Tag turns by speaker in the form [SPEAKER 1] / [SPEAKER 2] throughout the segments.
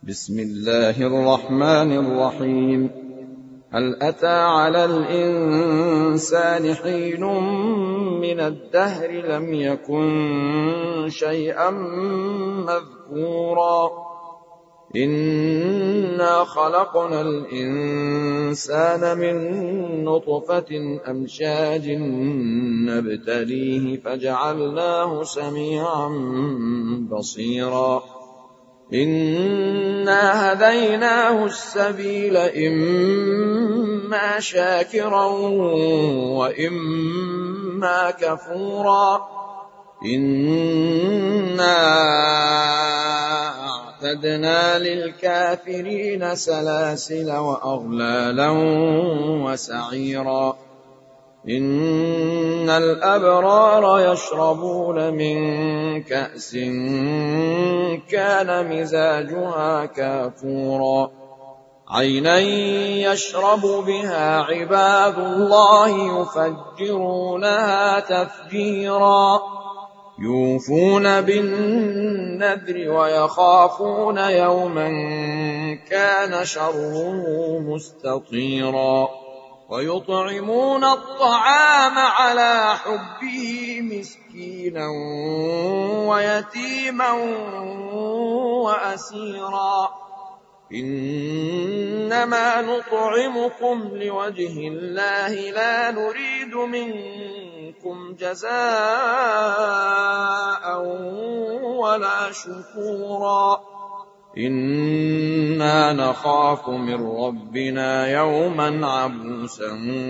[SPEAKER 1] بسم الله الرحمن الرحيم. هل أتى على الإنسان حين من الدهر لم يكن شيئا مذكورا إنا خلقنا الإنسان من نطفة أمشاج نبتليه فجعلناه سميعا بصيرا إنا هديناه السبيل إما شاكرا وإما كفورا إنا أعتدنا للكافرين سلاسل وأغلالا وسعيرا إن الأبرار يشربون من كأس كان مزاجها كافورا عينا يشرب بها عباد الله يفجرونها تفجيرا يوفون بالنذر ويخافون يوما كان شره مستطيرا ويطعمون الطعام على حبه مسكينا ويتيما وأسيرا إنما نطعمكم لوجه الله لا نريد منكم جزاء ولا شكورا إنا نخاف من ربنا يوما عبوسا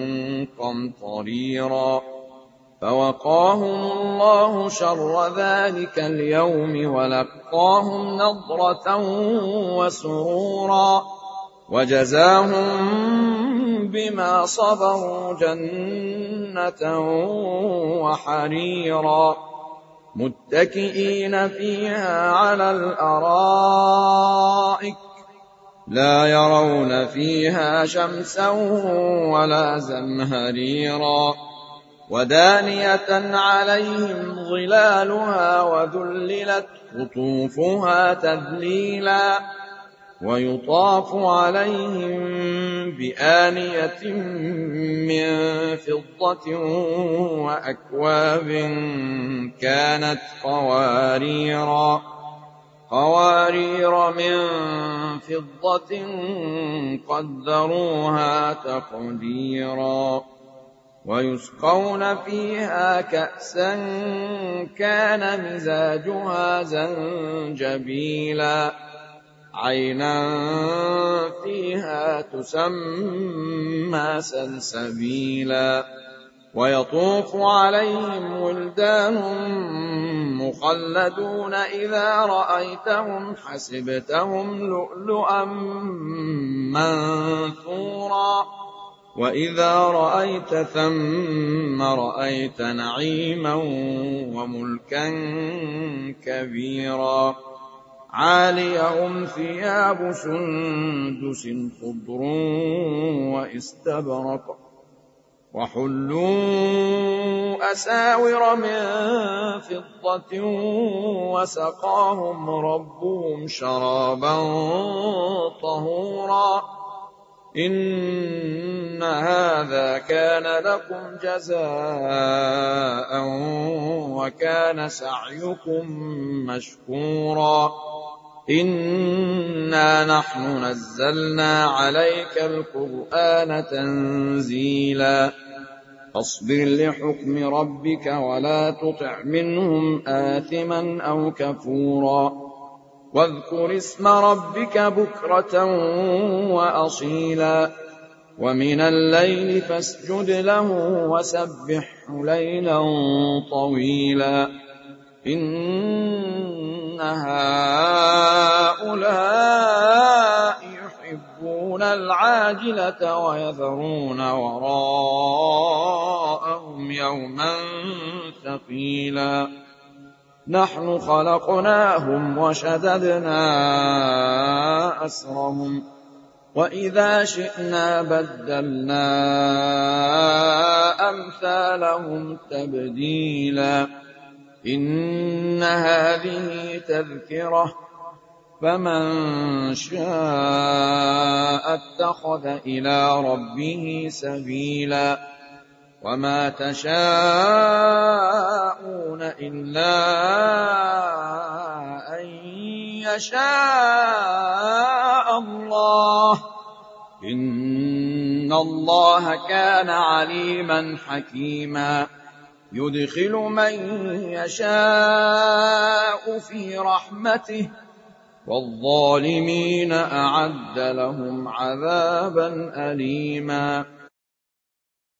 [SPEAKER 1] قمطريرا فوقاهم الله شر ذلك اليوم ولقاهم نضرة وسرورا وجزاهم بما صبروا جنة وحريرا متكئين فيها على الأرائك لا يرون فيها شمسا ولا زمهريرا ودانية عليهم ظلالها وذللت قطوفها تذليلا ويطاف عليهم بآنية من فضة وأكواب كانت قوارير من فضة قدروها تقديرا ويسقون فيها كأسا كان مزاجها زنجبيلا عينا فيها تسمى سلسبيلا ويطوف عليهم ولدان مخلدون إذا رأيتهم حسبتهم لؤلؤا منثورا وإذا رأيت ثم رأيت نعيما وملكا كبيرا عاليهم ثياب سندس خضر واستبرق وحلوا أساور من فضة وسقاهم ربهم شرابا طهورا إن هذا كان لكم جزاء وكان سعيكم مشكورا إنا نحن نزلنا عليك القرآن تنزيلا فاصبر لحكم ربك ولا تطع منهم آثما أو كفورا واذكر اسم ربك بكرة وأصيلا ومن الليل فاسجد له وسبحه ليلا طويلا إن هؤلاء يحبون العاجلة ويذرون وراءهم يوما ثقيلا نحن خلقناهم وشددنا أسرهم وإذا شئنا بدلنا أمثالهم تبديلا إن هذه تذكرة فمن شاء اتخذ إلى ربه سبيلا وما تشاءون إلا أن يشاء الله إن الله كان عليما حكيما يدخل من يشاء في رحمته والظالمين أعد لهم عذابا أليما